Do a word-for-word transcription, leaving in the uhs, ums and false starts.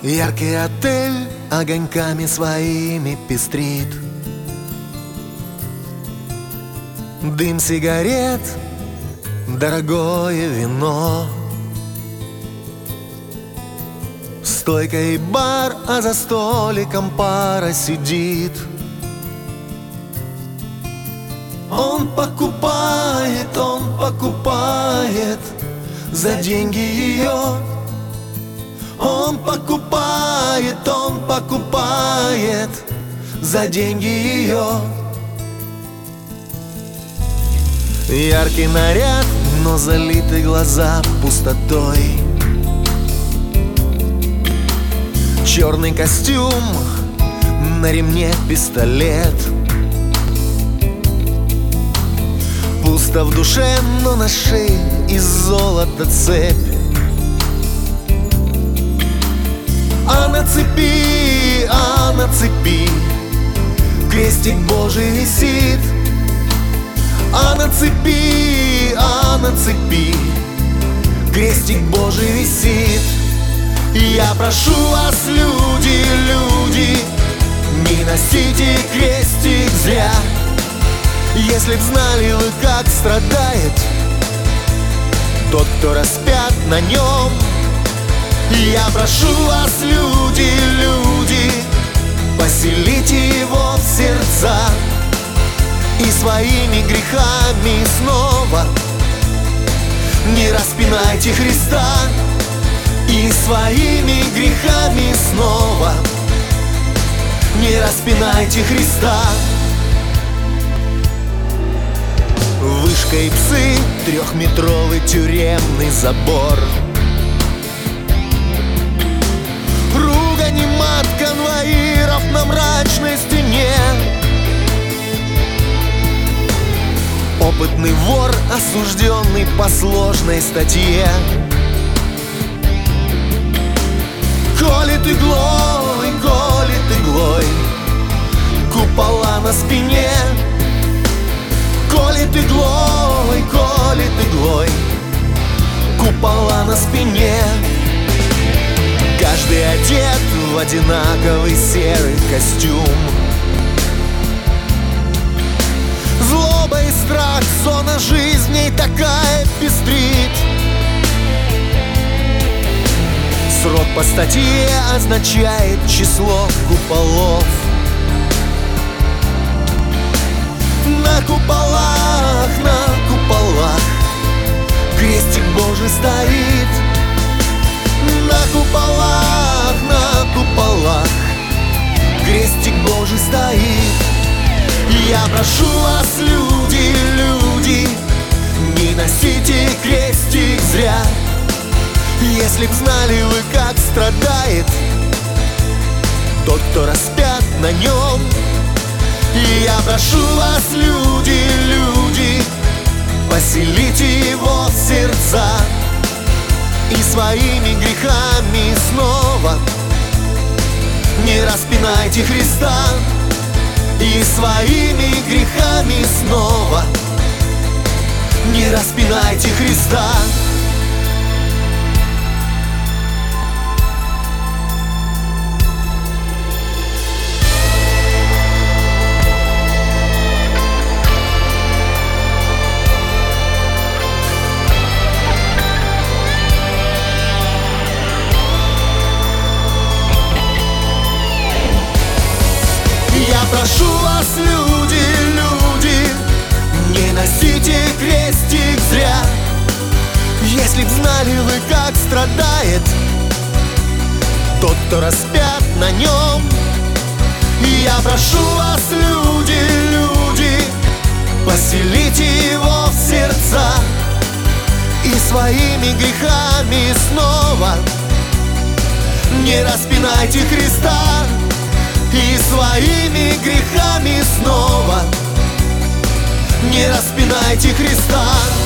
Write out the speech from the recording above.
Яркий отель огоньками своими пестрит. Дым сигарет, дорогое вино. Стойка и бар, а за столиком пара сидит. Он покупает, он покупает за деньги ее. Он покупает, он покупает за деньги ее. Яркий наряд, но залиты глаза пустотой. Черный костюм, на ремне пистолет. Пусто в душе, но на шее из золота цепь. А на цепи, а на цепи крестик Божий висит. А на цепи, а на цепи крестик Божий висит. Я прошу вас, люди, люди, не носите крестик зря. Если б знали вы, как страдает тот, кто распят на нем. Я прошу вас, люди, люди, поселите его в сердца и своими грехами снова не распинайте Христа. И своими грехами снова не распинайте Христа. Вышка и псы, трехметровый тюремный забор. Ругань и мат конвоиров на мрачной стене. Опытный вор, осужденный по сложной статье. Колет иглой, колет иглой купола на спине. Колет иглой, колет иглой купола на спине. Каждый одет в одинаковый серый костюм. Злоба и страх, зона жизни такая пестрит. Срок по статье означает число куполов. На куполах, на куполах крестик Божий стоит. На куполах, на куполах крестик Божий стоит. Я прошу вас, люди, люди, не носите крестик зря. Если б знали вы, как страдает тот, кто распят на нем. Я прошу вас, люди, люди, поселите его в сердца и своими грехами снова не распинайте Христа. И своими грехами снова не распинайте Христа. Я прошу вас, люди, люди, не носите крестик зря. Если б знали вы, как страдает тот, кто распят на нем. Я прошу вас, люди, люди, поселите его в сердца и своими грехами снова не распинайте Христа. И своими грехами снова не распинайте Христа.